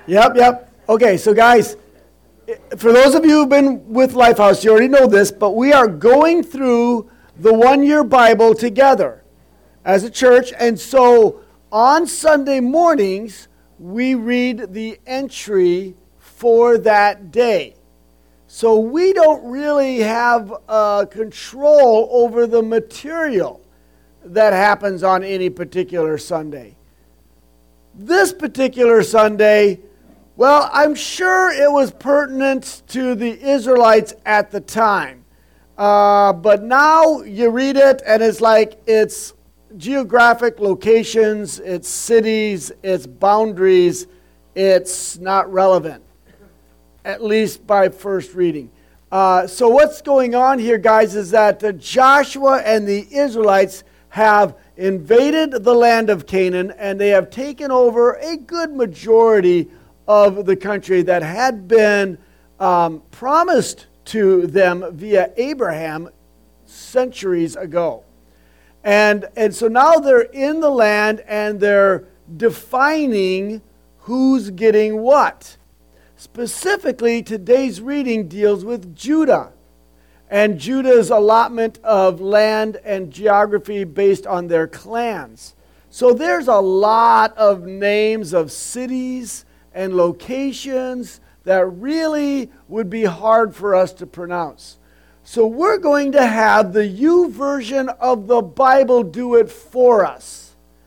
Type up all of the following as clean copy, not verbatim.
Yep. Okay, so guys, for those of you who've been with Lifehouse, you already know this, but we are going through the one-year Bible together as a church. And so on Sunday mornings, we read the entry for that day. So we don't really have control over the material that happens on any particular Sunday. This particular Sunday, well, I'm sure it was pertinent to the Israelites at the time. But now you read it and it's like it's geographic locations, it's cities, it's boundaries, it's not relevant, at least by first reading. So what's going on here, guys, is that Joshua and the Israelites have invaded the land of Canaan, and they have taken over a good majority of the country that had been promised to them via Abraham centuries ago. And so now they're in the land and they're defining who's getting what. Specifically, today's reading deals with Judah and Judah's allotment of land and geography based on their clans. So there's a lot of names of cities and locations that really would be hard for us to pronounce. So we're going to have the YouVersion of the Bible do it for us.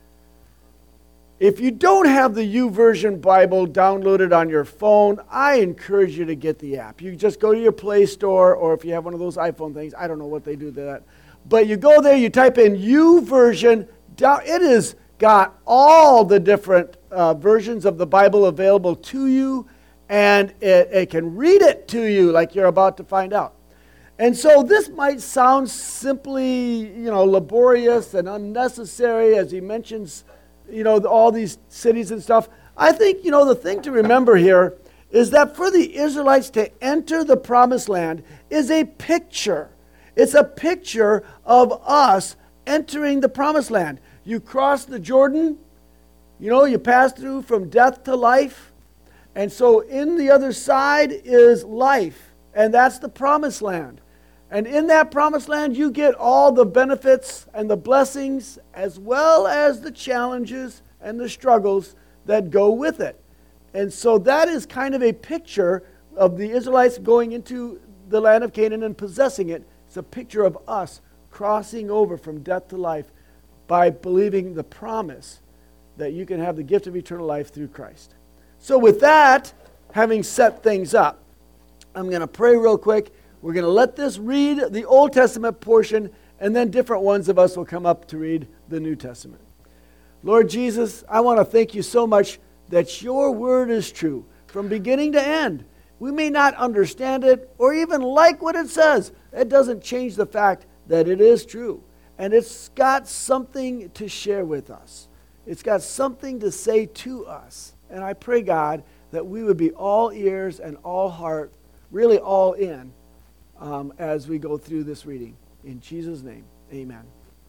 If you don't have the YouVersion Bible downloaded on your phone, I encourage you to get the app. You just go to your Play Store, or if you have one of those iPhone things, I don't know what they do to that. But you go there, you type in YouVersion. It has got all the different versions of the Bible available to you, and it can read it to you like you're about to find out. And so this might sound simply, laborious and unnecessary as he mentions, all these cities and stuff. I think, the thing to remember here is that for the Israelites to enter the promised land is a picture. It's a picture of us entering the promised land. You cross the Jordan, you pass through from death to life. And so in the other side is life, and that's the promised land. And in that promised land, you get all the benefits and the blessings, as well as the challenges and the struggles that go with it. And so that is kind of a picture of the Israelites going into the land of Canaan and possessing it. It's a picture of us crossing over from death to life by believing the promise that you can have the gift of eternal life through Christ. So with that, having set things up, I'm going to pray real quick. We're going to let this read the Old Testament portion, and then different ones of us will come up to read the New Testament. Lord Jesus, I want to thank you so much that your word is true from beginning to end. We may not understand it or even like what it says. It doesn't change the fact that it is true. And it's got something to share with us. It's got something to say to us. And I pray, God, that we would be all ears and all heart, really all in, as we go through this reading. In Jesus' name, amen.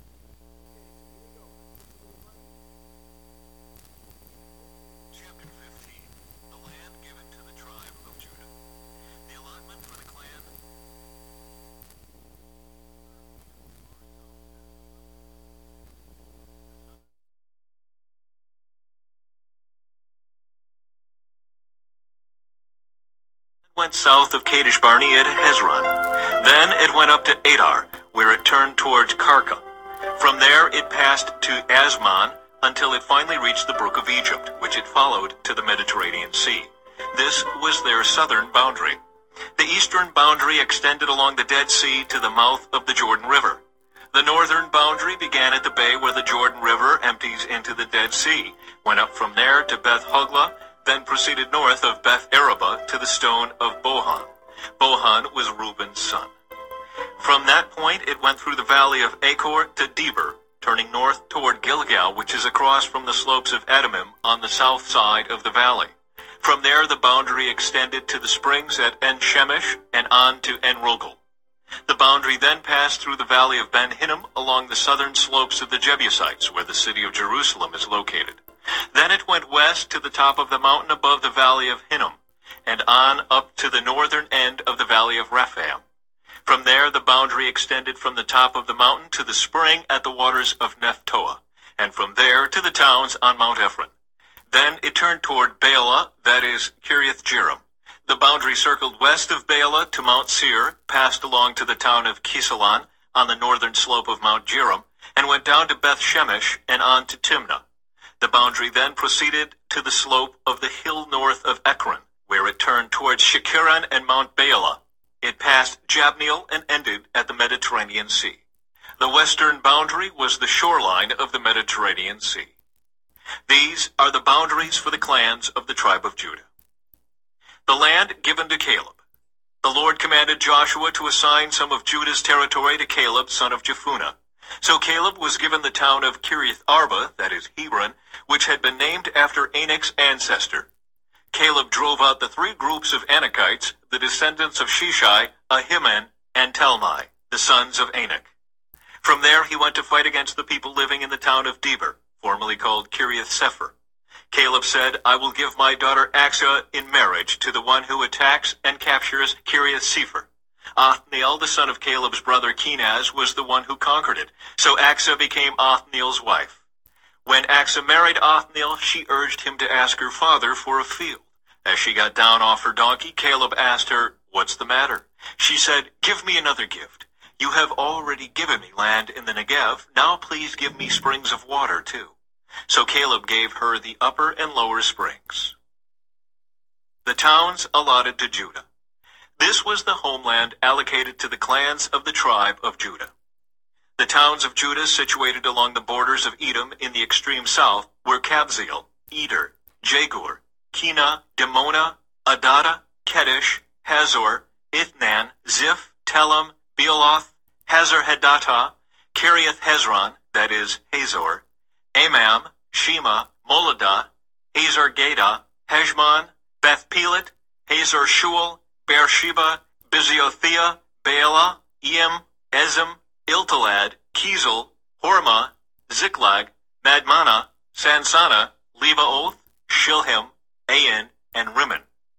Chapter 15, the land given to the tribe of Judah. The allotment for the clan. Went south of Kadesh Barnea to Hezron. Then it went up to Adar, where it turned towards Karka. From there it passed to Asmon until it finally reached the brook of Egypt, which it followed to the Mediterranean Sea. This was their southern boundary. The eastern boundary extended along the Dead Sea to the mouth of the Jordan River. The northern boundary began at the bay where the Jordan River empties into the Dead Sea, went up from there to Beth Hogla, then proceeded north of Beth Araba to the stone of Bohan. Bohan was Reuben's son. From that point it went through the valley of Achor to Deber, turning north toward Gilgal, which is across from the slopes of Edomim on the south side of the valley. From there the boundary extended to the springs at En-Shemesh and on to En-Rogel. The boundary then passed through the valley of Ben Hinnom along the southern slopes of the Jebusites, where the city of Jerusalem is located. Then it went west to the top of the mountain above the valley of Hinnom, and on up to the northern end of the valley of Rephaim. From there the boundary extended from the top of the mountain to the spring at the waters of Nephtoah, and from there to the towns on Mount Ephron. Then it turned toward Baalah, that is, Kiriath-Jearim. The boundary circled west of Baalah to Mount Seir, passed along to the town of Chesalon on the northern slope of Mount Jearim, and went down to Beth-Shemesh and on to Timnah. The boundary then proceeded to the slope of the hill north of Ekron, where it turned towards Shikkeron and Mount Baalah. It passed Jabneel and ended at the Mediterranean Sea. The western boundary was the shoreline of the Mediterranean Sea. These are the boundaries for the clans of the tribe of Judah. The land given to Caleb. The Lord commanded Joshua to assign some of Judah's territory to Caleb, son of Jephunneh. So Caleb was given the town of Kiriath Arba, that is Hebron, which had been named after Anak's ancestor. Caleb drove out the three groups of Anakites, the descendants of Sheshai, Ahiman, and Talmai, the sons of Anak. From there he went to fight against the people living in the town of Deber, formerly called Kiriath-Sepher. Caleb said, I will give my daughter Achsah in marriage to the one who attacks and captures Kiriath-Sepher. Othniel, the son of Caleb's brother Kenaz, was the one who conquered it, so Achsah became Othniel's wife. When Achsah married Othniel, she urged him to ask her father for a field. As she got down off her donkey, Caleb asked her, What's the matter? She said, Give me another gift. You have already given me land in the Negev. Now please give me springs of water, too. So Caleb gave her the upper and lower springs. The towns allotted to Judah. This was the homeland allocated to the clans of the tribe of Judah. The towns of Judah situated along the borders of Edom in the extreme south were Kabzeel, Eder, Jagur, Kena, Dimona, Adada, Kedesh, Hazor, Ithnan, Ziph, Telem, Bealoth, Hazar-Hadattah, Kiriath Hezron, that is, Hazor, Amam, Shema, Moladah, Hazar-Gadah, Heshmon, Beth-Pelet, Hazar-Shual, Beersheba, Biziothea, Baalah, Eim, Ezem, Iltalad, Kizel, Hormah, Ziklag, Madmannah, Sansannah, Lebaoth, Shilhim, Ain, and Rimmon,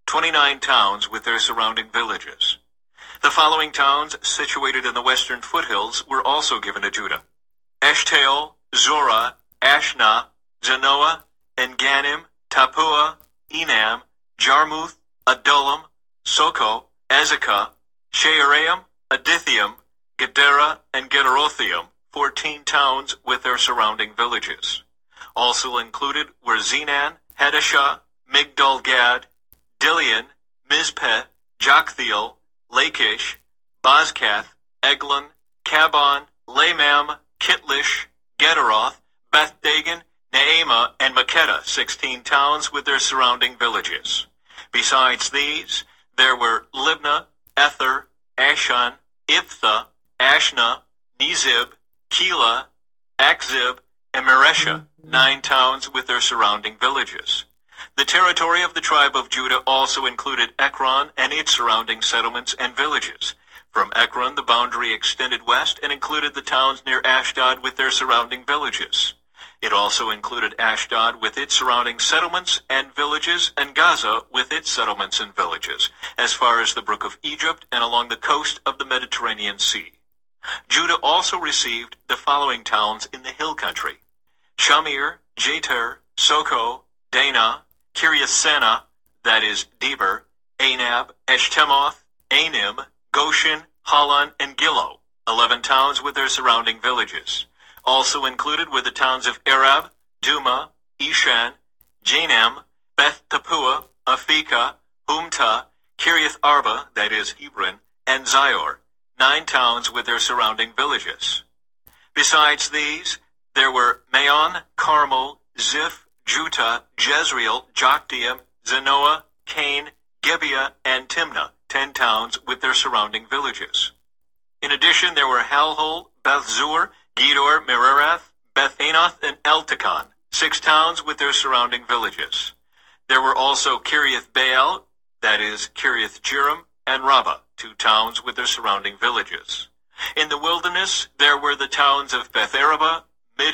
29 towns with their surrounding villages. The following towns, situated in the western foothills, were also given to Judah: Eshtaol, Zorah, Ashna, Zanoah, En-Ganim, Tappuah, Enam, Jarmuth, Adullam, Soko, Azekah, Shearaim, Adithium, Gedera, and Gederothium, 14 towns with their surrounding villages. Also included were Zenan, Hadashah, Migdal-Gad, Dilian, Mizpeh, Joktheel, Lachish, Bozkath, Eglon, Kabon, Lamam, Kitlish, Gederoth, Beth-Dagon, Naamah, and Makkedah, 16 towns with their surrounding villages. Besides these, there were Libnah, Ether, Ashan, Iphtha, Ashna, Nezib, Keilah, Achzib, and Mareshah, 9 towns with their surrounding villages. The territory of the tribe of Judah also included Ekron and its surrounding settlements and villages. From Ekron, the boundary extended west and included the towns near Ashdod with their surrounding villages. It also included Ashdod with its surrounding settlements and villages, and Gaza with its settlements and villages, as far as the brook of Egypt and along the coast of the Mediterranean Sea. Judah also received the following towns in the hill country: Shamir, Jatir, Soko, Dana, Kiriath-Sanah, that is, Deber, Anab, Eshtemoth, Anim, Goshen, Holon, and Gilo, 11 towns with their surrounding villages. Also included were the towns of Arab, Duma, Ishan, Janam, Beth Tappuah, Aphekah, Humtah, Kiriath Arba, that is, Hebron, and Zior, 9 towns with their surrounding villages. Besides these, there were Maon, Carmel, Ziph, Juttah, Jezreel, Jokdeam, Zanoah, Cain, Gibeah, and Timnah, 10 towns with their surrounding villages. In addition, there were Halhul, Beth-Zur, Gedor, Merarath, Beth-Anath, and Eltekon, 6 towns with their surrounding villages. There were also Kiriath-Baal, that is, Kiriath-Jearim, and Rabbah, 2 towns with their surrounding villages. In the wilderness, there were the towns of Beth-Araba, Middin,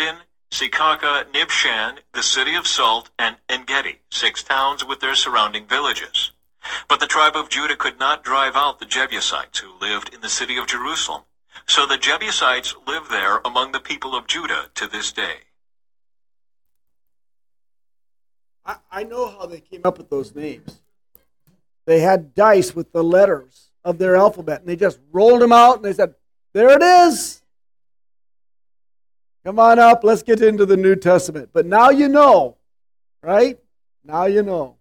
Sekaka, Nibshan, the city of Salt, and Engedi, 6 towns with their surrounding villages. But the tribe of Judah could not drive out the Jebusites who lived in the city of Jerusalem. So the Jebusites live there among the people of Judah to this day. I know how they came up with those names. They had dice with the letters of their alphabet, and they just rolled them out, and they said, there it is. Come on up, let's get into the New Testament. But now you know, right? Now you know.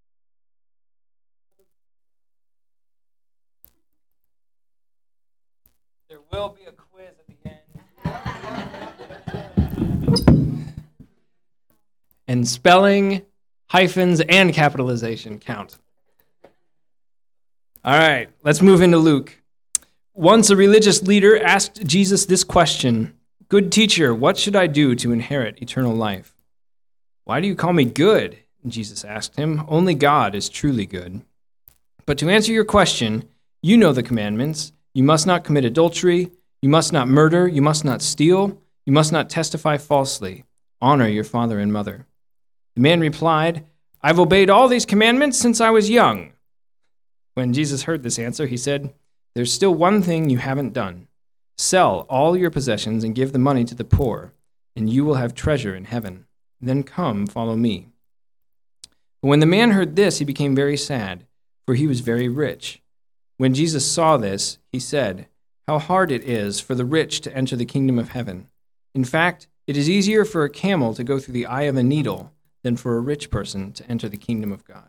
There will be a quiz at the end. And spelling, hyphens, and capitalization count. All right, let's move into Luke. Once a religious leader asked Jesus this question, "Good teacher, what should I do to inherit eternal life?" "Why do you call me good?" Jesus asked him. "Only God is truly good. But to answer your question, you know the commandments. You must not commit adultery. You must not murder. You must not steal. You must not testify falsely. Honor your father and mother." The man replied, "I've obeyed all these commandments since I was young." When Jesus heard this answer, he said, "There's still one thing you haven't done. Sell all your possessions and give the money to the poor, and you will have treasure in heaven. Then come, follow me." But when the man heard this, he became very sad, for he was very rich. When Jesus saw this, he said, "How hard it is for the rich to enter the kingdom of heaven. In fact, it is easier for a camel to go through the eye of a needle than for a rich person to enter the kingdom of God."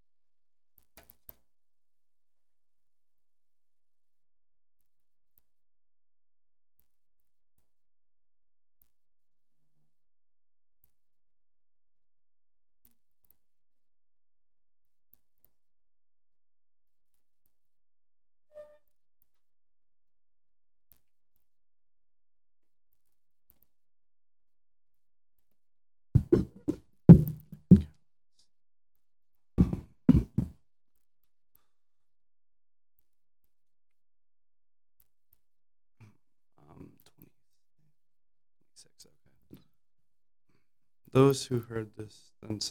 Those who heard this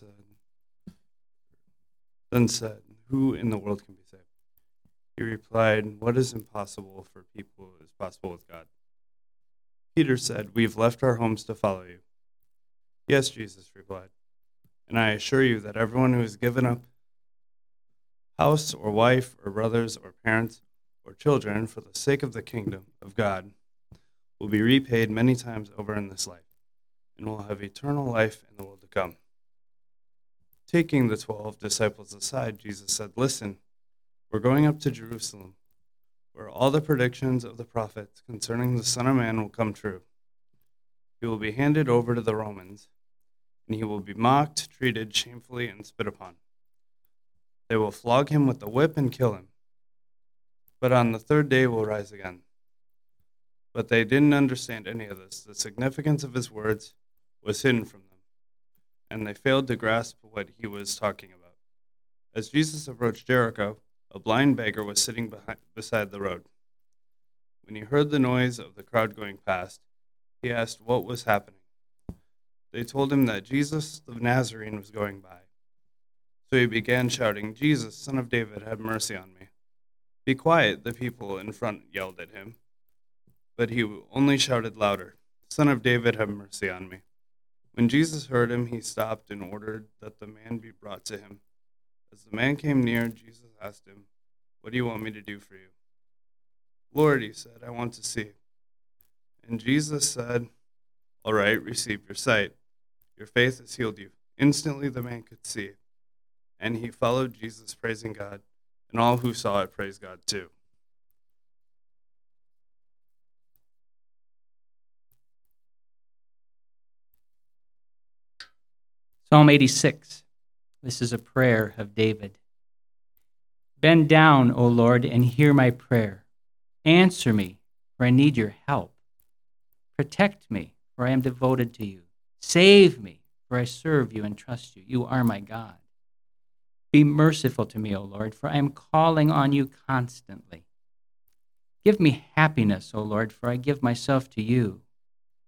then said, "Who in the world can be saved?" He replied, "What is impossible for people is possible with God." Peter said, "We've left our homes to follow you." "Yes," Jesus replied, "and I assure you that everyone who has given up house or wife or brothers or parents or children for the sake of the kingdom of God will be repaid many times over in this life, and will have eternal life in the world to come." Taking the 12 disciples aside, Jesus said, "Listen, we're going up to Jerusalem, where all the predictions of the prophets concerning the Son of Man will come true. He will be handed over to the Romans, and he will be mocked, treated shamefully, and spit upon. They will flog him with the whip and kill him. But on the third day will rise again." But they didn't understand any of this. The significance of his words was hidden from them, and they failed to grasp what he was talking about. As Jesus approached Jericho, a blind beggar was sitting beside the road. When he heard the noise of the crowd going past, he asked what was happening. They told him that Jesus the Nazarene was going by. So he began shouting, "Jesus, Son of David, have mercy on me." "Be quiet," the people in front yelled at him. But he only shouted louder, "Son of David, have mercy on me." When Jesus heard him, he stopped and ordered that the man be brought to him. As the man came near, Jesus asked him, "What do you want me to do for you?" "Lord," he said, "I want to see." And Jesus said, "All right, receive your sight. Your faith has healed you." Instantly the man could see, and he followed Jesus, praising God, and all who saw it praised God too. Psalm 86. This is a prayer of David. Bend down, O Lord, and hear my prayer. Answer me, for I need your help. Protect me, for I am devoted to you. Save me, for I serve you and trust you. You are my God. Be merciful to me, O Lord, for I am calling on you constantly. Give me happiness, O Lord, for I give myself to you.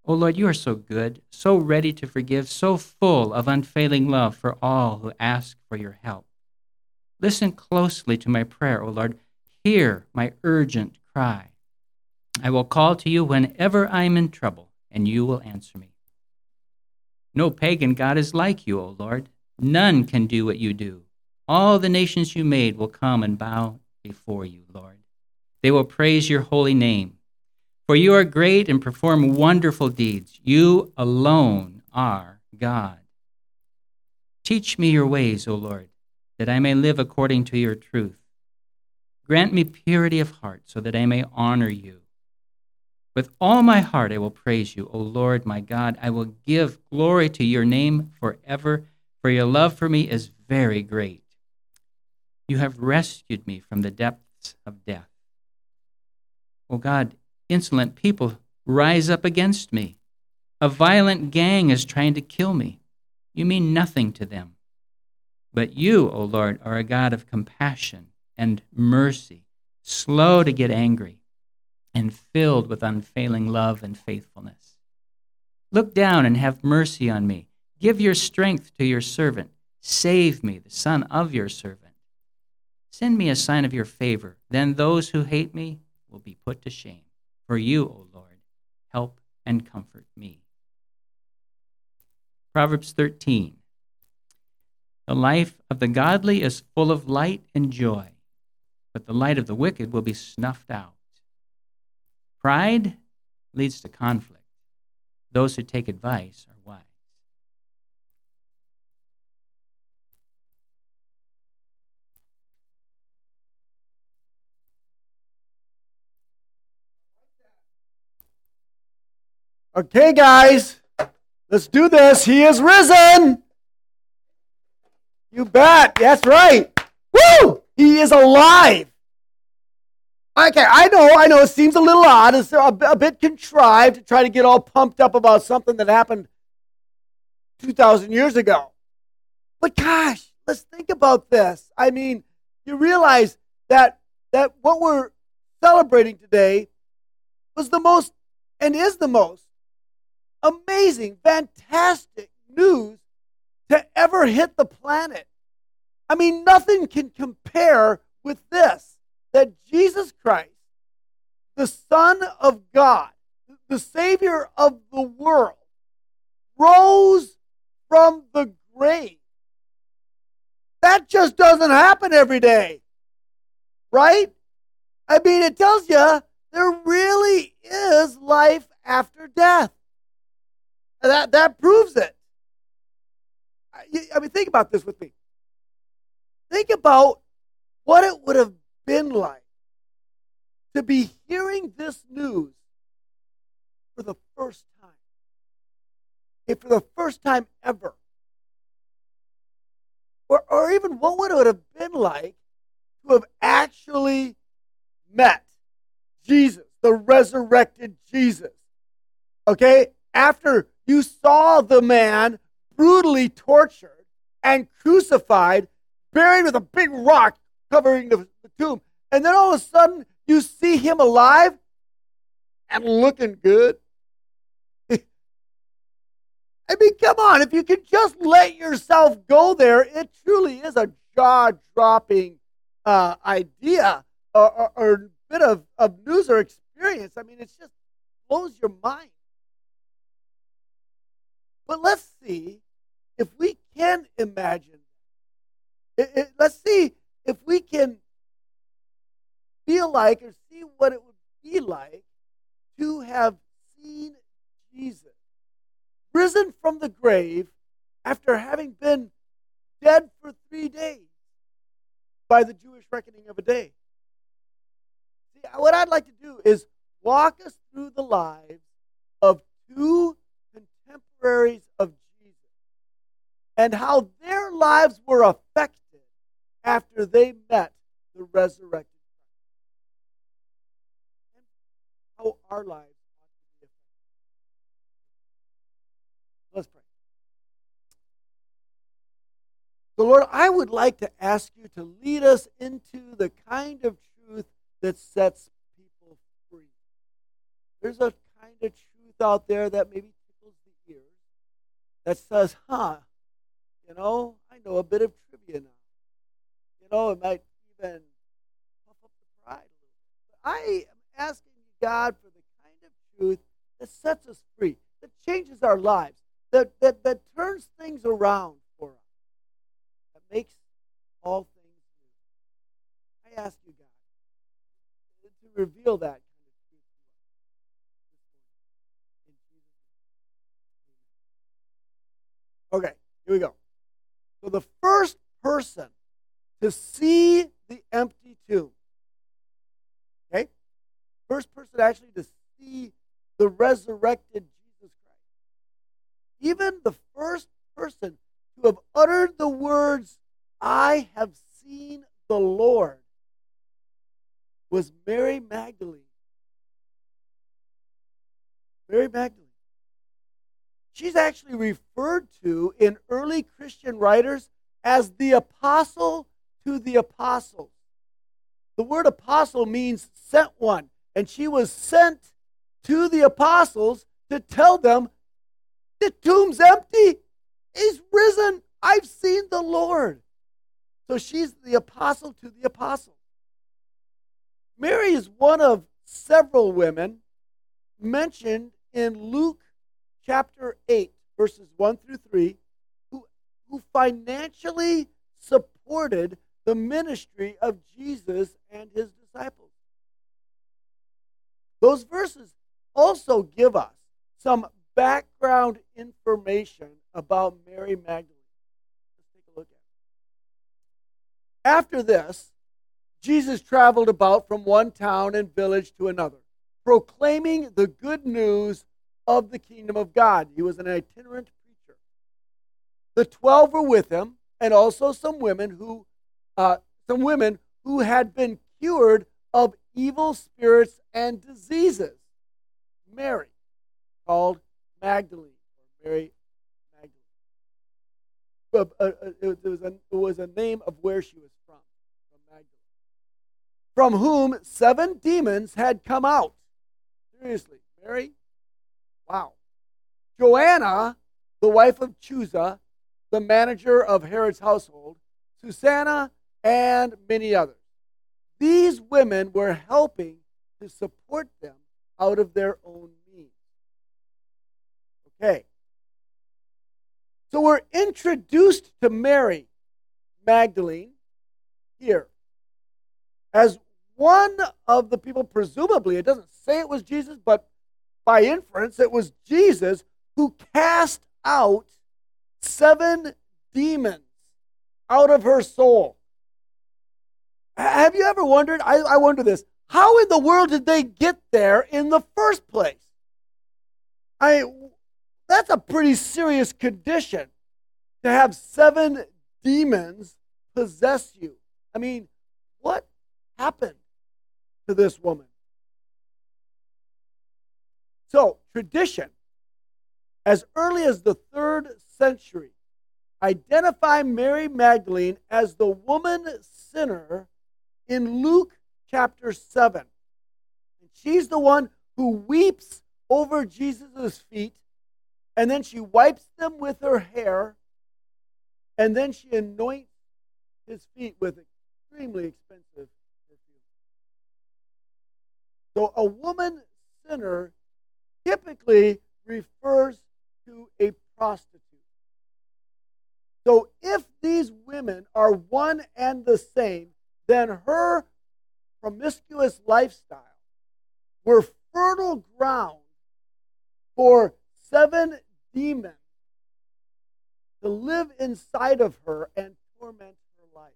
O Lord, you are so good, so ready to forgive, so full of unfailing love for all who ask for your help. Listen closely to my prayer, O Lord. Hear my urgent cry. I will call to you whenever I am in trouble, and you will answer me. No pagan god is like you, O Lord. None can do what you do. All the nations you made will come and bow before you, Lord. They will praise your holy name. For you are great and perform wonderful deeds. You alone are God. Teach me your ways, O Lord, that I may live according to your truth. Grant me purity of heart so that I may honor you. With all my heart I will praise you, O Lord my God. I will give glory to your name forever, for your love for me is very great. You have rescued me from the depths of death. O God, insolent people rise up against me. A violent gang is trying to kill me. You mean nothing to them. But you, O Lord, are a God of compassion and mercy, slow to get angry, and filled with unfailing love and faithfulness. Look down and have mercy on me. Give your strength to your servant. Save me, the son of your servant. Send me a sign of your favor. Then those who hate me will be put to shame. For you, O Lord, help and comfort me. Proverbs 13. The life of the godly is full of light and joy, but the light of the wicked will be snuffed out. Pride leads to conflict. Those who take advice are wise. Okay, guys, let's do this. He is risen. You bet. That's right. Woo! He is alive. Okay, I know. It seems a little odd. It's a bit contrived to try to get all pumped up about something that happened 2,000 years ago. But gosh, let's think about this. I mean, you realize that what we're celebrating today was the most and is the most amazing, fantastic news to ever hit the planet. I mean, nothing can compare with this. That Jesus Christ, the Son of God, the Savior of the world, rose from the grave. That just doesn't happen every day, right? I mean, it tells you there really is life after death. That proves it. I mean, think about this with me. Think about what it would have been like to be hearing this news for the first time. If for the first time ever. Or even what would it have been like to have actually met Jesus, the resurrected Jesus. Okay? After you saw the man brutally tortured and crucified, buried with a big rock covering the tomb. And then all of a sudden, you see him alive and looking good. I mean, come on. If you could just let yourself go there, it truly is a jaw-dropping idea or bit of news or experience. I mean, it just blows your mind. But let's see if we can imagine. Let's see if we can feel like or see what it would be like to have seen Jesus risen from the grave after having been dead for 3 days by the Jewish reckoning of a day. See, what I'd like to do is walk us through the lives of two contemporaries of Jesus and how their lives were affected after they met the resurrected Christ. And how our lives ought to be affected. Let's pray. So, Lord, I would like to ask you to lead us into the kind of truth that sets people free. There's a kind of truth truth out there that maybe tickles the ears, that says, I know a bit of trivia now. It might even puff up the pride a little bit. But I am asking God for the kind of truth that sets us free, that changes our lives, that turns things around for us, that makes all things new. I ask you, God, to reveal that kind of truth to us this morning. In Jesus' name. Okay, here we go. So the first person to see the empty tomb, okay? First person actually to see the resurrected Jesus Christ. Even the first person to have uttered the words, "I have seen the Lord," was Mary Magdalene. Mary Magdalene. She's actually referred to in early Christian writers as the apostle to the apostles. The word apostle means sent one, and she was sent to the apostles to tell them, the tomb's empty. He's risen. I've seen the Lord. So she's the apostle to the apostles. Mary is one of several women mentioned in Luke chapter 8, verses 1 through 3, who financially supported the ministry of Jesus and his disciples. Those verses also give us some background information about Mary Magdalene. Let's take a look at it. After this, Jesus traveled about from one town and village to another, proclaiming the good news of the kingdom of God. He was an itinerant preacher. The 12 were with him, and also some women who had been cured of evil spirits and diseases. Mary, called Magdalene, or Mary Magdalene. It was a name of where she was from Magdalene, from whom 7 demons had come out. Seriously, Mary? Wow. Joanna, the wife of Chuza, the manager of Herod's household, Susanna, and many others. These women were helping to support them out of their own means. Okay. So we're introduced to Mary Magdalene here as one of the people, presumably, it doesn't say it was Jesus, but by inference, it was Jesus who cast out 7 demons out of her soul. Have you ever wondered? I wonder this. How in the world did they get there in the first place? That's a pretty serious condition to have 7 demons possess you. I mean, what happened to this woman? So, tradition, as early as the 3rd century, identify Mary Magdalene as the woman sinner in Luke chapter 7. And she's the one who weeps over Jesus' feet, and then she wipes them with her hair, and then she anoints his feet with extremely expensive perfume. So a woman sinner typically refers to a prostitute. So if these women are one and the same, then her promiscuous lifestyle were fertile ground for 7 demons to live inside of her and torment her life.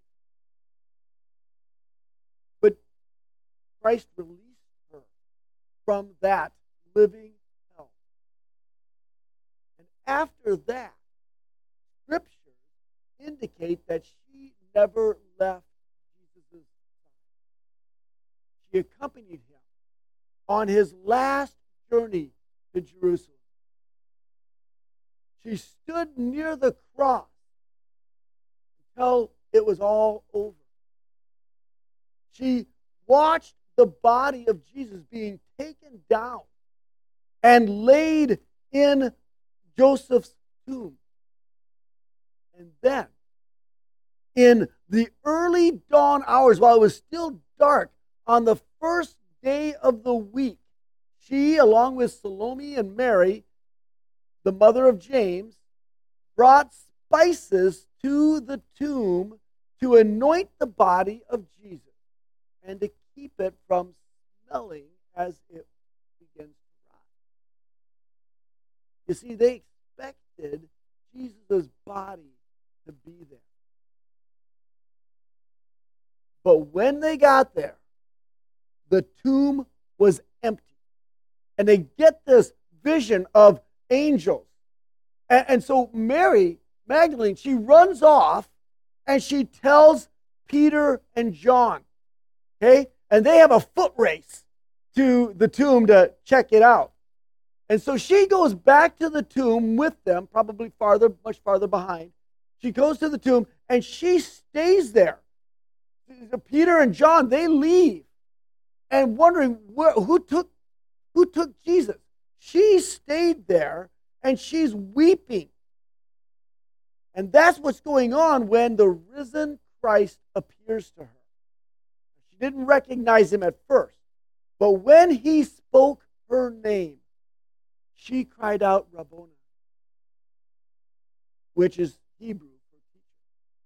But Christ released her from that living hell. And after that, scriptures indicate that she never left Jesus' side. She accompanied him on his last journey to Jerusalem. She stood near the cross until it was all over. She watched the body of Jesus being taken down and laid in Joseph's tomb. And then, in the early dawn hours, while it was still dark, on the first day of the week, she, along with Salome and Mary, the mother of James, brought spices to the tomb to anoint the body of Jesus and to keep it from smelling as it begins to rot. You see, they expected Jesus' body to be there. But when they got there, the tomb was empty. And they get this vision of angels. And so Mary Magdalene, she runs off and she tells Peter and John. Okay? And they have a foot race to the tomb to check it out. And so she goes back to the tomb with them, probably much farther behind. She goes to the tomb and she stays there. Peter and John, they leave and wondering who took Jesus. She stayed there and she's weeping. And that's what's going on when the risen Christ appears to her. She didn't recognize him at first, but when he spoke her name, she cried out, Rabboni, which is Hebrew for teacher.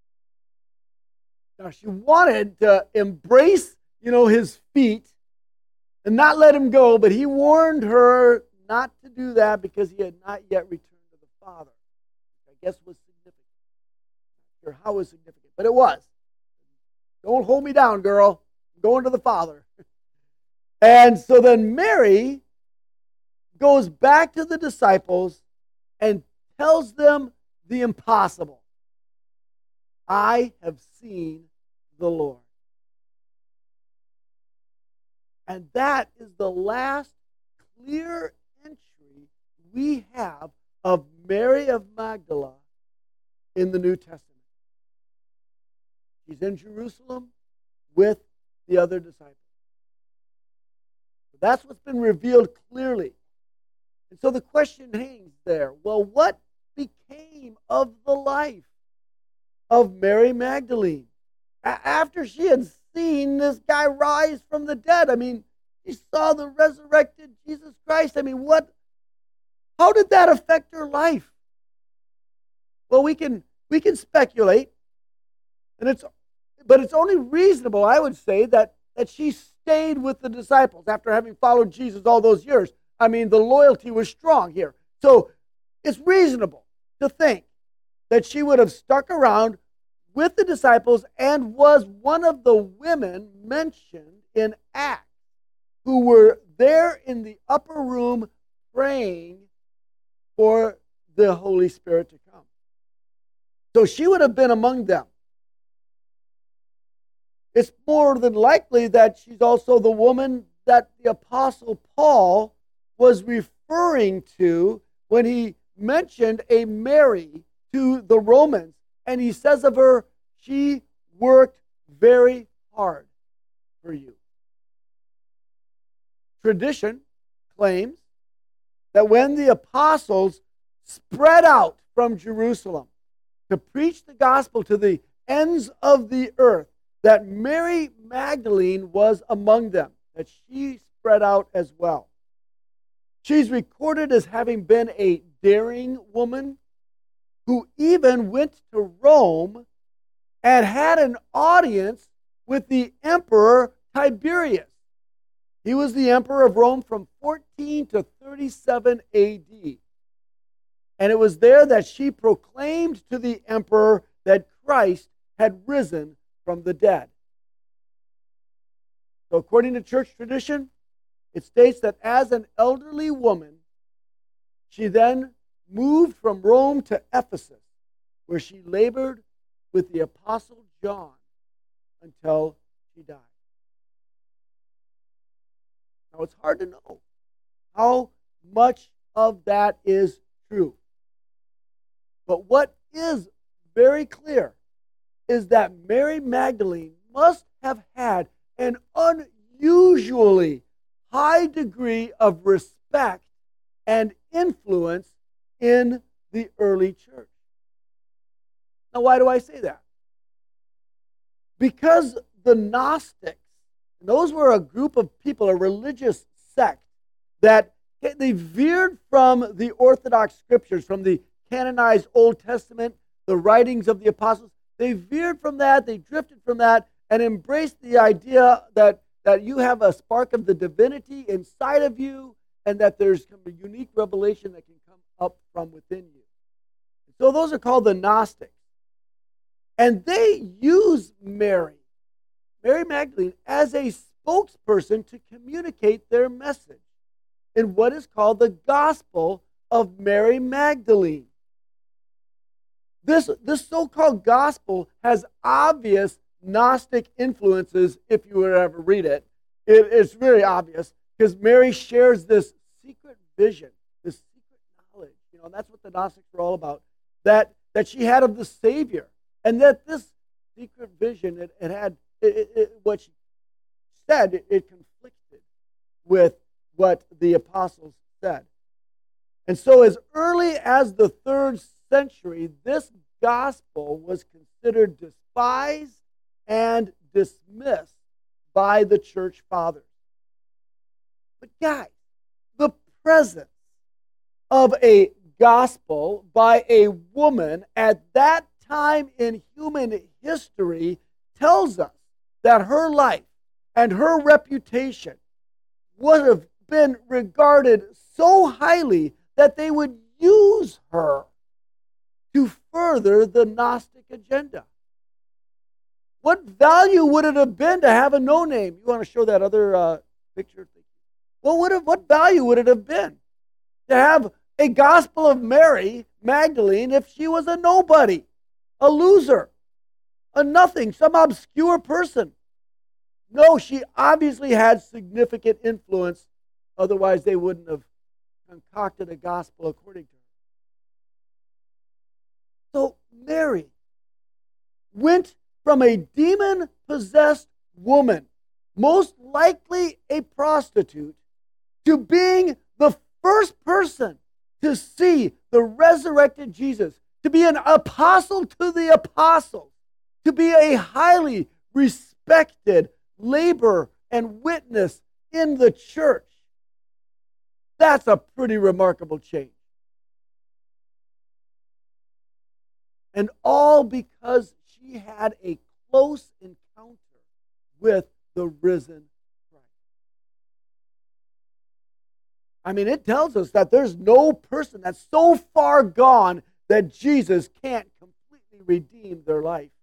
Now, she wanted to embrace, his feet and not let him go, but he warned her not to do that because he had not yet returned to the Father, which I guess was significant. Not sure how it was significant, but it was. Don't hold me down, girl. I'm going to the Father. And so then Mary goes back to the disciples and tells them the impossible. I have seen the Lord. And that is the last clear entry we have of Mary of Magdala in the New Testament. She's in Jerusalem with the other disciples. That's what's been revealed clearly. And so the question hangs there. Well, what became of the life of Mary Magdalene? After she had seen this guy rise from the dead. She saw the resurrected Jesus Christ. How did that affect her life? Well, we can speculate, but it's only reasonable, I would say, that she stayed with the disciples after having followed Jesus all those years. The loyalty was strong here. So it's reasonable to think that she would have stuck around with the disciples and was one of the women mentioned in Acts who were there in the upper room praying for the Holy Spirit to come. So she would have been among them. It's more than likely that she's also the woman that the Apostle Paul was referring to when he mentioned a Mary to the Romans. And he says of her, she worked very hard for you. Tradition claims that when the apostles spread out from Jerusalem to preach the gospel to the ends of the earth, that Mary Magdalene was among them, that she spread out as well. She's recorded as having been a daring woman who even went to Rome and had an audience with the Emperor Tiberius. He was the emperor of Rome from 14 to 37 AD. And it was there that she proclaimed to the emperor that Christ had risen from the dead. So according to church tradition, it states that as an elderly woman, she then moved from Rome to Ephesus, where she labored with the Apostle John until she died. Now, it's hard to know how much of that is true. But what is very clear is that Mary Magdalene must have had an unusually high degree of respect and influence in the early church. Now, why do I say that? Because the Gnostics, and those were a group of people, a religious sect, that they veered from the Orthodox scriptures, from the canonized Old Testament, the writings of the apostles. They veered from that, they drifted from that, and embraced the idea that you have a spark of the divinity inside of you, and that there's a unique revelation that can come up from within you. So those are called the Gnostics. And they use Mary Magdalene, as a spokesperson to communicate their message in what is called the Gospel of Mary Magdalene. This so-called gospel has obvious Gnostic influences if you would ever read it. It's very obvious because Mary shares this secret vision, this secret knowledge. And that's what the Gnostics were all about, that she had of the Savior. And that this secret vision, what she said, it conflicted with what the apostles said. And so as early as the 3rd century, this gospel was considered despised and dismissed by the church fathers. But guys, the presence of a gospel by a woman at that time in human history tells us that her life and her reputation would have been regarded so highly that they would use her to further the Gnostic agenda. What value would it have been to have a no-name? You want to show that other picture? Well, what value would it have been to have a gospel of Mary Magdalene if she was a nobody, a loser, a nothing, some obscure person? No, she obviously had significant influence. Otherwise, they wouldn't have concocted a gospel according to her. So Mary went from a demon-possessed woman, most likely a prostitute, to being the first person to see the resurrected Jesus, to be an apostle to the apostles, to be a highly respected laborer and witness in the church. That's a pretty remarkable change. And all because she had a close encounter with the risen Christ. I mean, it tells us that there's no person that's so far gone that Jesus can't completely redeem their life.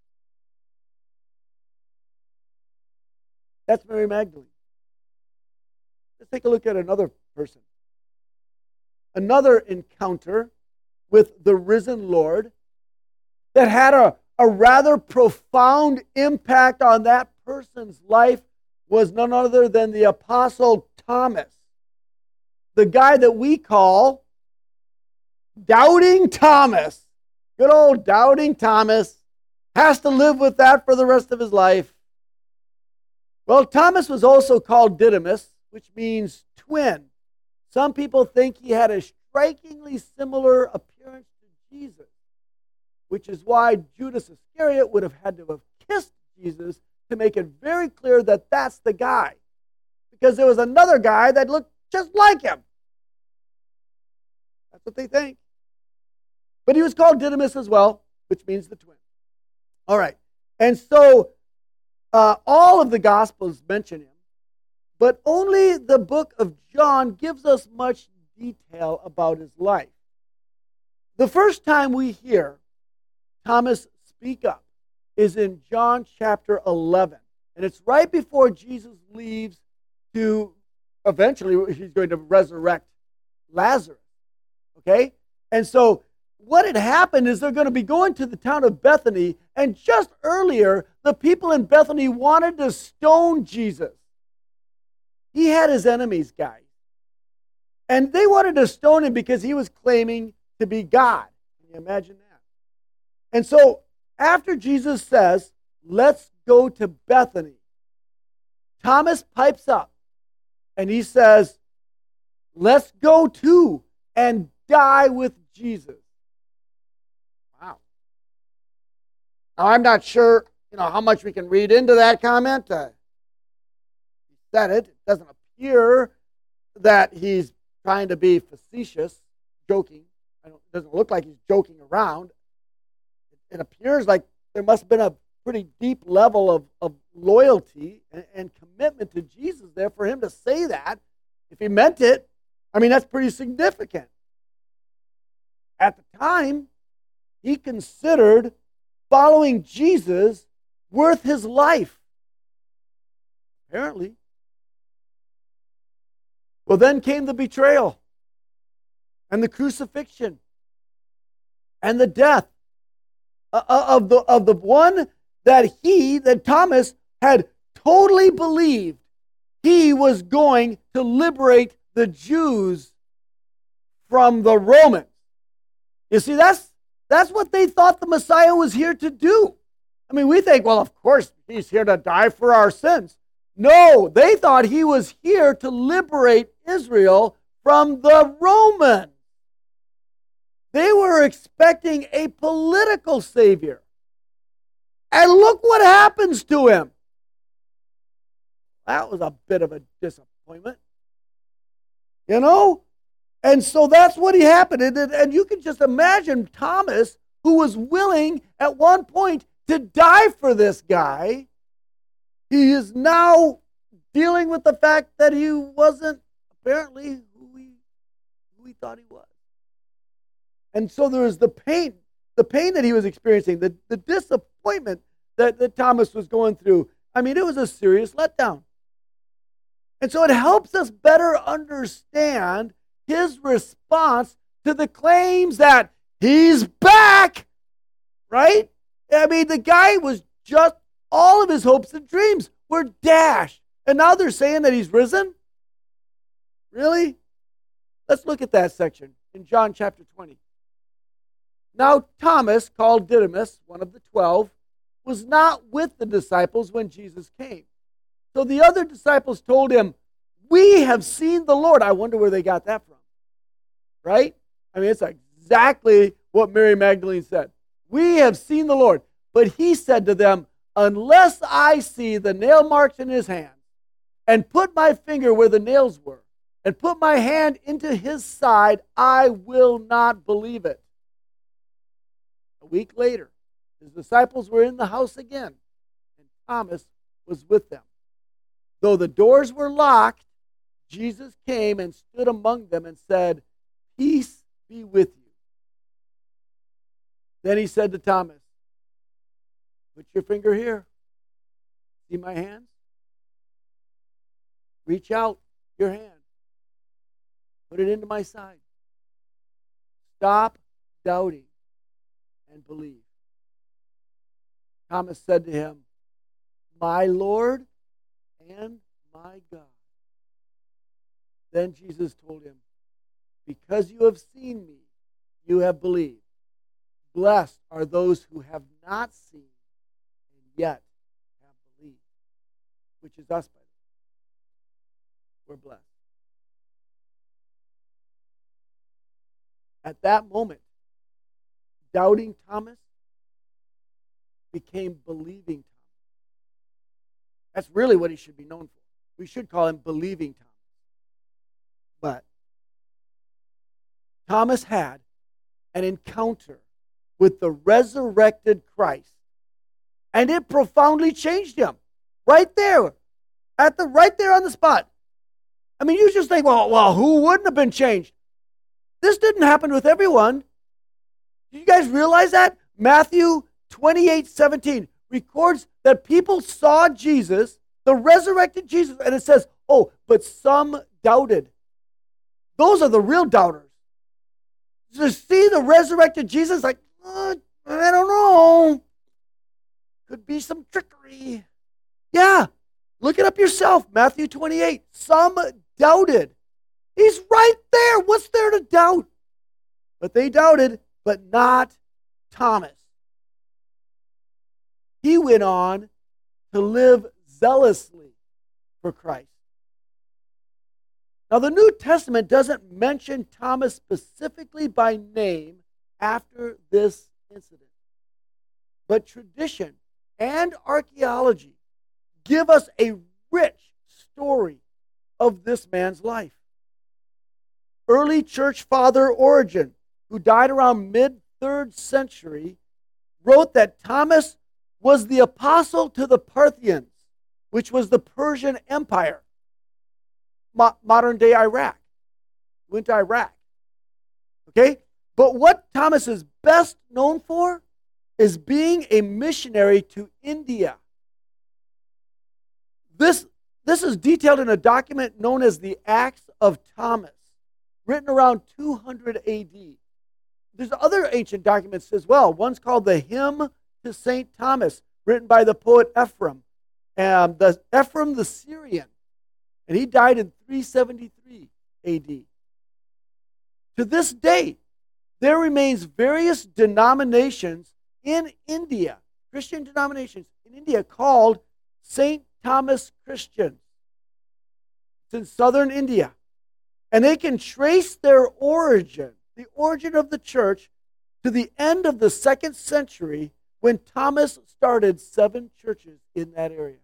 That's Mary Magdalene. Let's take a look at another person. Another encounter with the risen Lord that had a rather profound impact on that person's life was none other than the Apostle Thomas. The guy that we call Doubting Thomas. Good old Doubting Thomas. Has to live with that for the rest of his life. Well, Thomas was also called Didymus, which means twin. Some people think he had a strikingly similar appearance to Jesus, which is why Judas Iscariot would have had to have kissed Jesus to make it very clear that that's the guy. Because there was another guy that looked just like him. That's what they think. But he was called Didymus as well, which means the twin. All right. And so all of the Gospels mention him, but only the book of John gives us much detail about his life. The first time we hear Thomas speak up is in John chapter 11. And it's right before Jesus leaves to, eventually, he's going to resurrect Lazarus. Okay? And so what had happened is they're going to be going to the town of Bethany, and just earlier, the people in Bethany wanted to stone Jesus. He had his enemies, guys. And they wanted to stone him because he was claiming to be God. Can you imagine that? And so, after Jesus says, let's go to Bethany, Thomas pipes up and he says, let's go too. and die with Jesus. Wow. Now, I'm not sure, how much we can read into that comment. He said it. It doesn't appear that he's trying to be facetious, joking. It doesn't look like he's joking around. It appears like there must have been a pretty deep level of loyalty and commitment to Jesus there for him to say that. If he meant it, that's pretty significant. At the time, he considered following Jesus worth his life. Apparently. Well, then came the betrayal and the crucifixion and the death of the one that Thomas had totally believed he was going to liberate the Jews from the Romans. You see, that's what they thought the Messiah was here to do. We think, well, of course, he's here to die for our sins. No, they thought he was here to liberate Israel from the Romans. They were expecting a political savior. And look what happens to him. That was a bit of a disappointment. And so that's what happened. And you can just imagine Thomas, who was willing at one point to die for this guy. He is now dealing with the fact that he wasn't apparently who he thought he was. And so there was the pain that he was experiencing, the disappointment that Thomas was going through. It was a serious letdown. And so it helps us better understand his response to the claims that he's back, right? The guy was just, all of his hopes and dreams were dashed. And now they're saying that he's risen? Really? Let's look at that section in John chapter 20. Now Thomas, called Didymus, one of the 12, was not with the disciples when Jesus came. So the other disciples told him, "We have seen the Lord." I wonder where they got that from. Right? It's exactly what Mary Magdalene said. "We have seen the Lord." But he said to them, "Unless I see the nail marks in his hands, and put my finger where the nails were, and put my hand into his side, I will not believe it." A week later, his disciples were in the house again, and Thomas was with them. Though the doors were locked, Jesus came and stood among them and said, "Peace be with you." Then he said to Thomas, "Put your finger here. See my hands? Reach out your hand. Put it into my side. Stop doubting and believe." Thomas said to him, "My Lord and my God." Then Jesus told him, "Because you have seen me, you have believed. Blessed are those who have not seen and yet have believed." Which is us, by the way. We're blessed. At that moment, doubting Thomas became believing Thomas. That's really what he should be known for. We should call him believing Thomas. But Thomas had an encounter with the resurrected Christ, and it profoundly changed him. Right there, right there on the spot. You just think, well, who wouldn't have been changed? This didn't happen with everyone. Do you guys realize that? Matthew 28:17 records that people saw Jesus, the resurrected Jesus, and it says, but some doubted. Those are the real doubters. To see the resurrected Jesus, I don't know. Could be some trickery. Yeah, look it up yourself. Matthew 28. Some doubted. He's right there. What's there to doubt? But they doubted, but not Thomas. He went on to live zealously for Christ. Now, the New Testament doesn't mention Thomas specifically by name after this incident, but tradition and archaeology give us a rich story of this man's life. Early church father Origen, who died around mid-3rd century, wrote that Thomas was the apostle to the Parthians, which was the Persian Empire, modern-day Iraq. Went to Iraq. Okay? But what Thomas is best known for is being a missionary to India. This is detailed in a document known as the Acts of Thomas, written around 200 AD. There's other ancient documents as well. One's called the Hymn to St. Thomas, written by the poet Ephraim, Ephraim the Syrian. And he died in 373 AD. To this day, there remains various denominations in India, Christian denominations in India called St. Thomas Christians. It's in southern India. And they can trace their origin, the origin of the church, to the end of the 2nd century when Thomas started 7 churches in that area.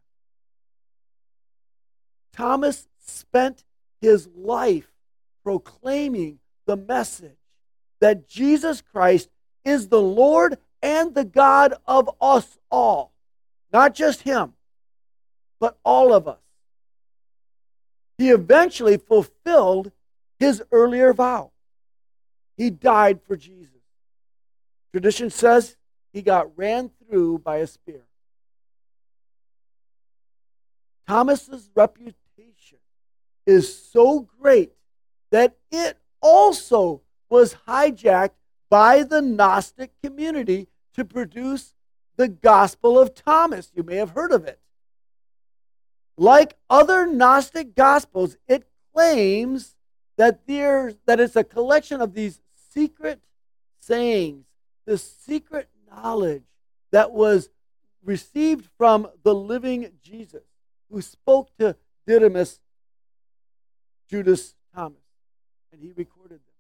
Thomas spent his life proclaiming the message that Jesus Christ is the Lord and the God of us all. Not just him, but all of us. He eventually fulfilled his earlier vow. He died for Jesus. Tradition says he got ran through by a spear. Thomas's reputation is so great that it also was hijacked by the Gnostic community to produce the Gospel of Thomas. You may have heard of it. Like other Gnostic Gospels, it claims that it's a collection of these secret sayings, this secret knowledge that was received from the living Jesus, who spoke to Didymus Judas Thomas, and he recorded them.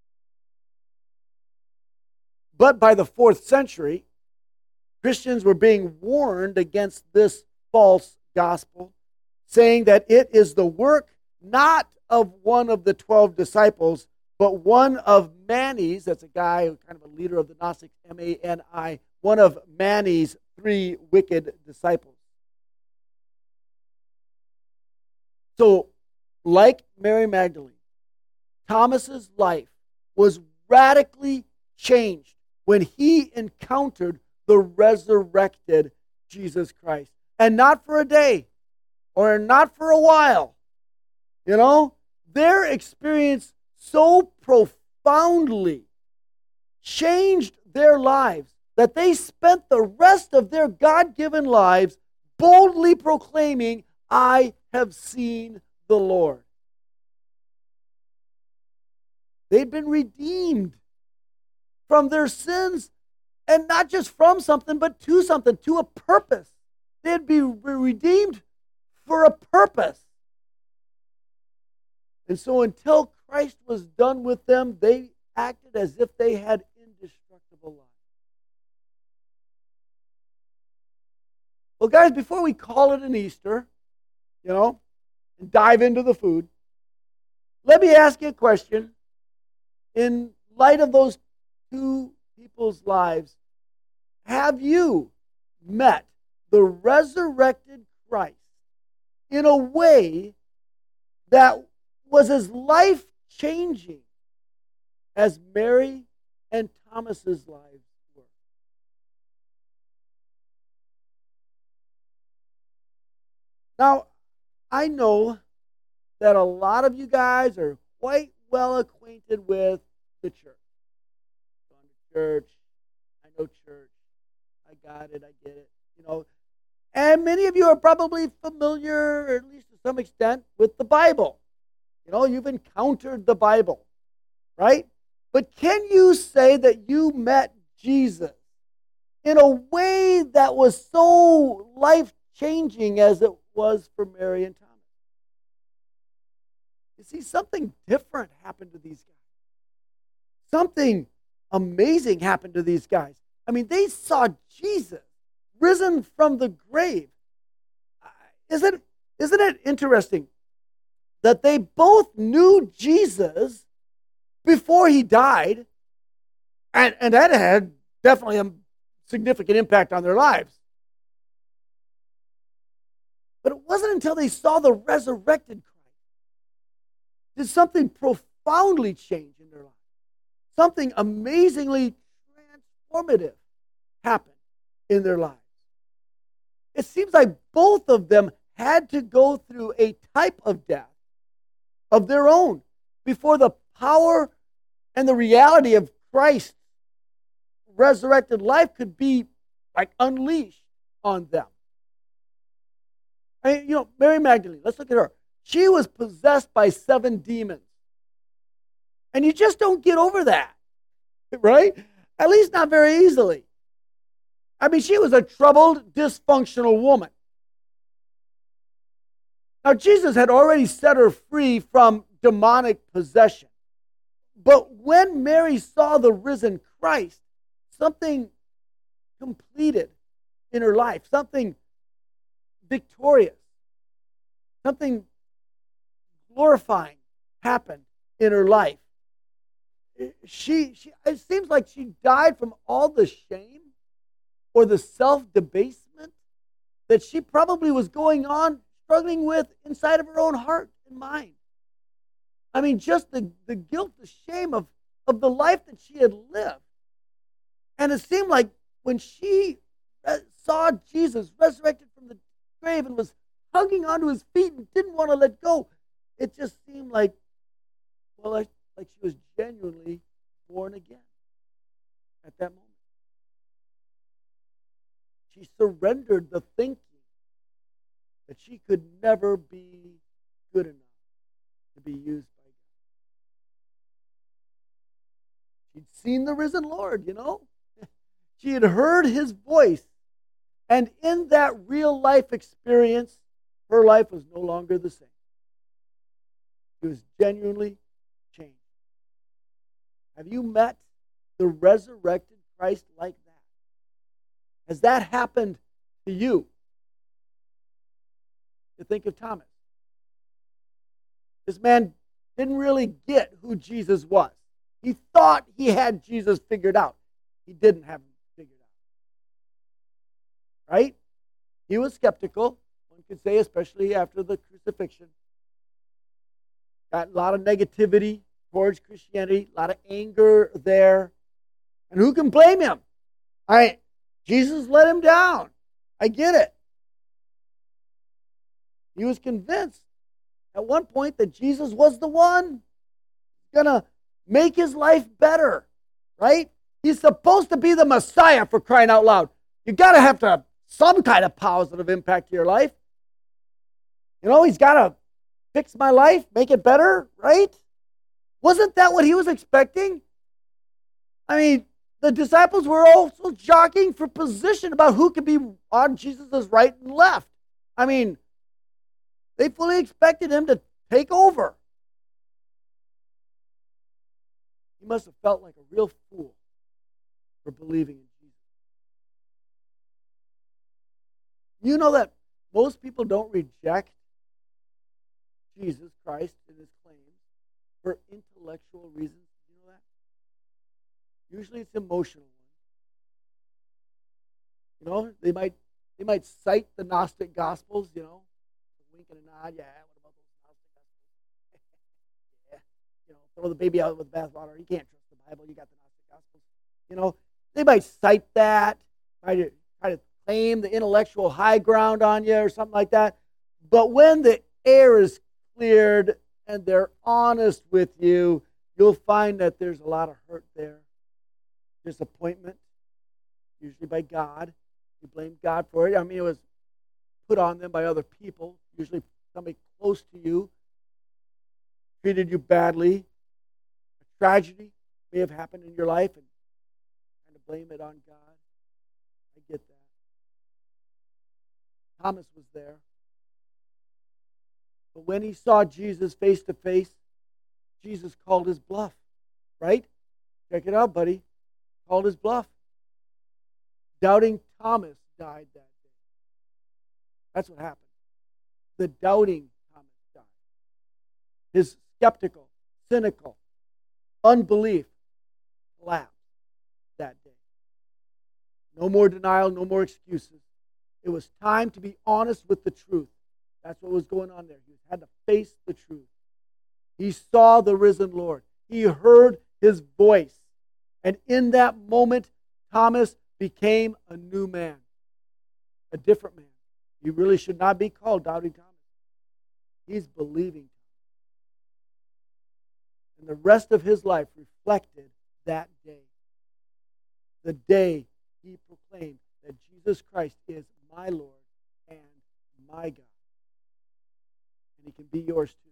But by the 4th century, Christians were being warned against this false gospel, saying that it is the work not of one of the 12 disciples, but one of Mani's, that's a guy, kind of a leader of the Gnostics, M-A-N-I, one of Mani's 3 wicked disciples. So, like Mary Magdalene, Thomas's life was radically changed when he encountered the resurrected Jesus Christ. And not for a day, or not for a while. You know, their experience so profoundly changed their lives that they spent the rest of their God-given lives boldly proclaiming, I have seen the Lord. They'd been redeemed from their sins, and not just from something, but to something, to a purpose. They'd be redeemed for a purpose. And so until Christ was done with them, they acted as if they had indestructible lives. Well, guys, before we call it an Easter, and dive into the food, let me ask you a question. In light of those 2 people's lives, have you met the resurrected Christ in a way that was as life-changing as Mary and Thomas's lives were? Now, I know that a lot of you guys are quite well acquainted with the church. Gone to church, I know church, I got it, I get it, And many of you are probably familiar, or at least to some extent, with the Bible. You've encountered the Bible, right? But can you say that you met Jesus in a way that was so life-changing as it was for Mary and Thomas? You see, something different happened to these guys. Something amazing happened to these guys. I mean, they saw Jesus risen from the grave. Isn't it interesting that they both knew Jesus before he died, and that had definitely a significant impact on their lives. But it wasn't until they saw the resurrected Christ did something profoundly change in their lives. Something amazingly transformative happened in their lives. It seems like both of them had to go through a type of death of their own before the power and the reality of Christ's resurrected life could be like unleashed on them. I mean, Mary Magdalene, let's look at her. She was possessed by 7 demons. And you just don't get over that, right? At least not very easily. I mean, she was a troubled, dysfunctional woman. Now, Jesus had already set her free from demonic possession. But when Mary saw the risen Christ, something completed in her life, something victorious, something glorifying happened in her life. It seems like she died from all the shame or the self-debasement that she probably was struggling with inside of her own heart and mind. I mean, just the guilt, the shame of the life that she had lived. And it seemed like when she saw Jesus resurrected from the grave and was hugging onto his feet and didn't want to let go, it just seemed like she was genuinely born again at that moment. She surrendered the thinking that she could never be good enough to be used by God. She'd seen the risen Lord, She had heard his voice. And in that real life experience, her life was no longer the same. She was genuinely changed. Have you met the resurrected Christ like that? Has that happened to you? You think of Thomas. This man didn't really get who Jesus was. He thought he had Jesus figured out. He didn't have him figured out. Right? He was skeptical, one could say, especially after the crucifixion. Got a lot of negativity towards Christianity, a lot of anger there. And who can blame him? Jesus let him down. I get it. He was convinced at one point that Jesus was the one going to make his life better, right? He's supposed to be the Messiah, for crying out loud. You got to have some kind of positive impact to your life. He's got to fix my life, make it better, right? Wasn't that what he was expecting? I mean, the disciples were also jockeying for position about who could be on Jesus' right and left. I mean, they fully expected him to take over. He must have felt like a real fool for believing in Jesus. You know that most people don't reject Jesus Christ and his claims for intellectual reasons. You know that? Usually it's emotional ones. They might cite the Gnostic Gospels, a wink and a nod. Yeah, what about those Gnostic Gospels? Yeah, throw the baby out with the bathwater. You can't trust the Bible. You got the Gnostic Gospels. They might cite that, try to claim the intellectual high ground on you or something like that. But when the air is cleared and they're honest with you, you'll find that there's a lot of hurt there. Disappointment, usually by God. You blame God for it. I mean, it was put on them by other people, usually somebody close to you, treated you badly. A tragedy may have happened in your life, and to blame it on God. I get that. Thomas was there. But when he saw Jesus face to face, Jesus called his bluff, right? Check it out, buddy. Called his bluff. Doubting Thomas died that day. That's what happened. The doubting Thomas died. His skeptical, cynical, unbelief collapsed that day. No more denial, no more excuses. It was time to be honest with the truth. That's what was going on there. He had to face the truth. He saw the risen Lord. He heard his voice. And in that moment, Thomas became a new man, a different man. He really should not be called Doubting Thomas. He's believing Thomas. And the rest of his life reflected that day. The day he proclaimed that Jesus Christ is my Lord and my God. And he can be yours too.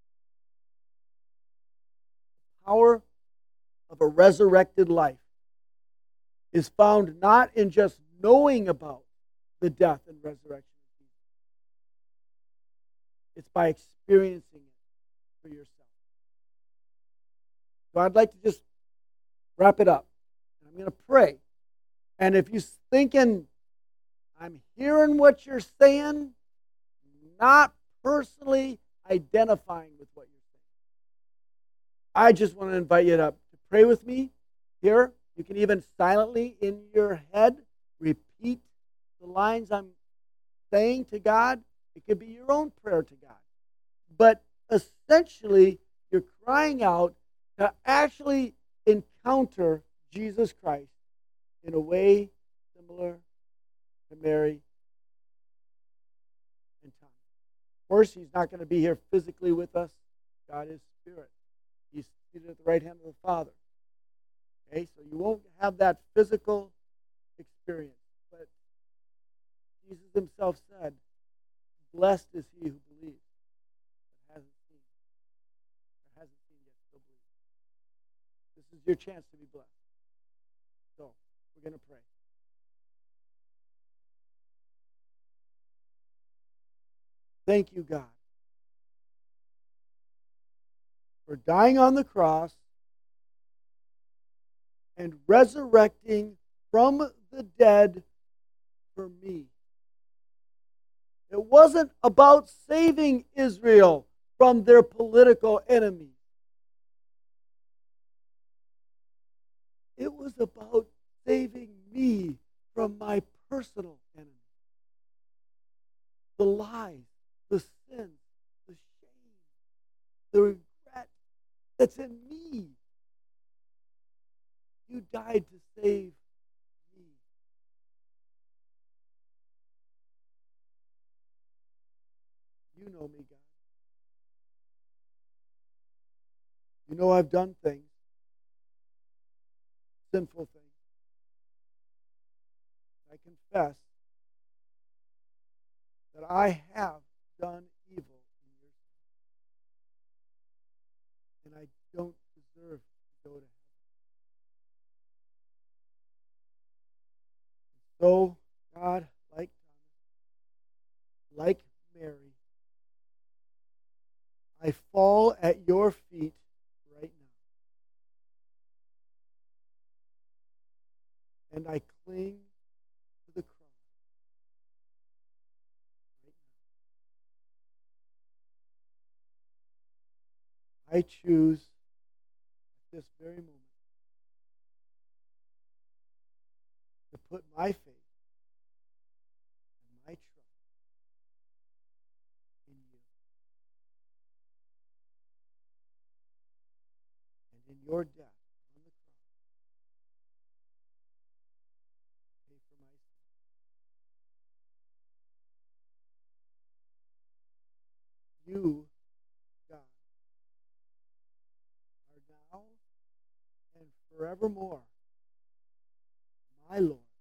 The power of a resurrected life is found not in just knowing about the death and resurrection of Jesus. It's by experiencing it for yourself. So I'd like to just wrap it up. I'm going to pray. And if you're thinking, I'm hearing what you're saying, not personally identifying with what you're saying, I just want to invite you to pray with me here. You can even silently in your head repeat the lines I'm saying to God. It could be your own prayer to God. But essentially, you're crying out to actually encounter Jesus Christ in a way similar to Mary and Thomas. Of course, he's not going to be here physically with us. God is spirit. He's seated at the right hand of the Father. Okay, so you won't have that physical experience. But Jesus himself said, blessed is he who believes, but hasn't seen. Or hasn't seen yet, still believes. This is your chance to be blessed. So, we're going to pray. Thank you, God, for dying on the cross and resurrecting from the dead for me. It wasn't about saving Israel from their political enemies. It was about saving me from my personal enemies. The lies, the sin, the shame, the regret that's in me. You died to save me. You know me, God. You know I've done things, sinful things. I confess that I have done evil in your sight. And I don't deserve to go to heaven. So, God, like Thomas, like Mary, I fall at your feet right now. And I cling to the cross right now. I choose at this very moment to put my faith and my trust in you. And in your death on the cross to pay for my sin. You, God, are now and forevermore my Lord